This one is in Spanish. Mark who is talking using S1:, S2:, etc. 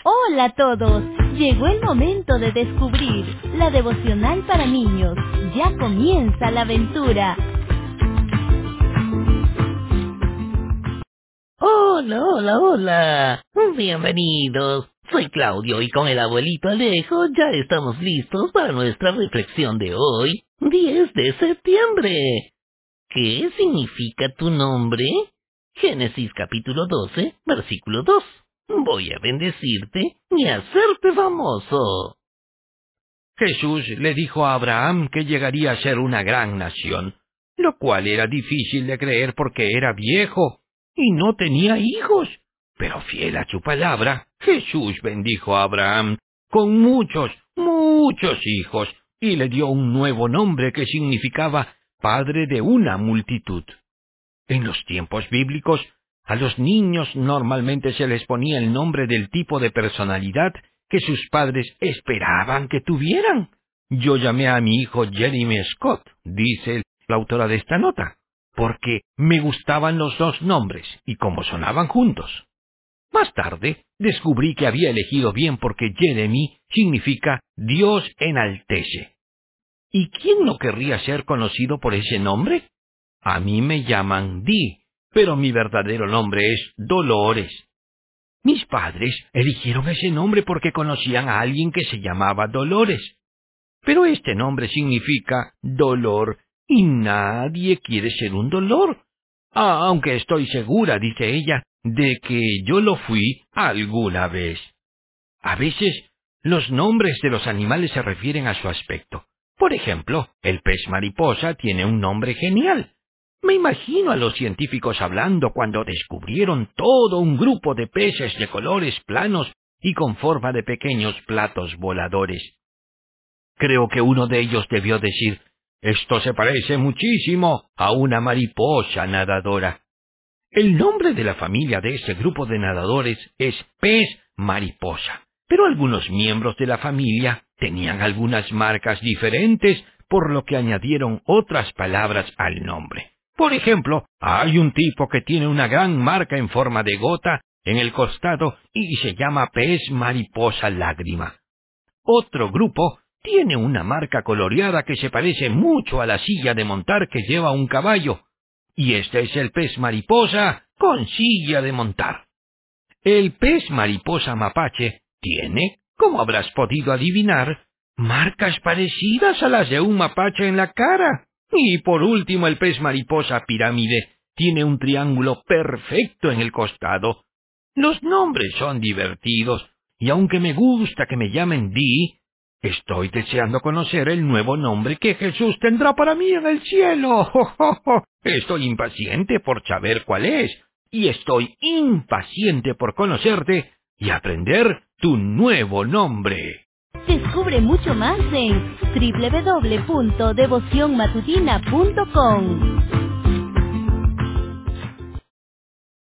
S1: Hola a todos, llegó el momento de descubrir la devocional para niños. Ya comienza la aventura.
S2: Hola, hola, hola. Bienvenidos. Soy Claudio y con el abuelito Alejo ya estamos listos para nuestra reflexión de hoy, 10 de septiembre. ¿Qué significa tu nombre? Génesis capítulo 12, versículo 2. Voy a bendecirte y hacerte famoso.
S3: Jesús le dijo a Abraham que llegaría a ser una gran nación, lo cual era difícil de creer porque era viejo y no tenía hijos. Pero fiel a su palabra, Jesús bendijo a Abraham con muchos hijos y le dio un nuevo nombre que significaba padre de una multitud. En los tiempos bíblicos, a los niños normalmente se les ponía el nombre del tipo de personalidad que sus padres esperaban que tuvieran. Yo llamé a mi hijo Jeremy Scott, dice la autora de esta nota, porque me gustaban los dos nombres y cómo sonaban juntos. Más tarde, descubrí que había elegido bien porque Jeremy significa Dios enaltece. ¿Y quién no querría ser conocido por ese nombre? A mí me llaman Dee, pero mi verdadero nombre es Dolores. Mis padres eligieron ese nombre porque conocían a alguien que se llamaba Dolores. Pero este nombre significa dolor y nadie quiere ser un dolor. Aunque estoy segura, dice ella, de que yo lo fui alguna vez. A veces, los nombres de los animales se refieren a su aspecto. Por ejemplo, el pez mariposa tiene un nombre genial. Me imagino a los científicos hablando cuando descubrieron todo un grupo de peces de colores planos y con forma de pequeños platos voladores. Creo que uno de ellos debió decir, «Esto se parece muchísimo a una mariposa nadadora». El nombre de la familia de ese grupo de nadadores es pez mariposa, pero algunos miembros de la familia tenían algunas marcas diferentes, por lo que añadieron otras palabras al nombre. Por ejemplo, hay un tipo que tiene una gran marca en forma de gota en el costado y se llama pez mariposa lágrima. Otro grupo tiene una marca coloreada que se parece mucho a la silla de montar que lleva un caballo. Y este es el pez mariposa con silla de montar. El pez mariposa mapache tiene, como habrás podido adivinar, marcas parecidas a las de un mapache en la cara. Y por último, el pez mariposa pirámide tiene un triángulo perfecto en el costado. Los nombres son divertidos, y aunque me gusta que me llamen Dee, estoy deseando conocer el nuevo nombre que Jesús tendrá para mí en el cielo. Estoy impaciente por saber cuál es, y estoy impaciente por conocerte y aprender tu nuevo nombre.
S1: Descubre mucho más en www.devocionmatutina.com.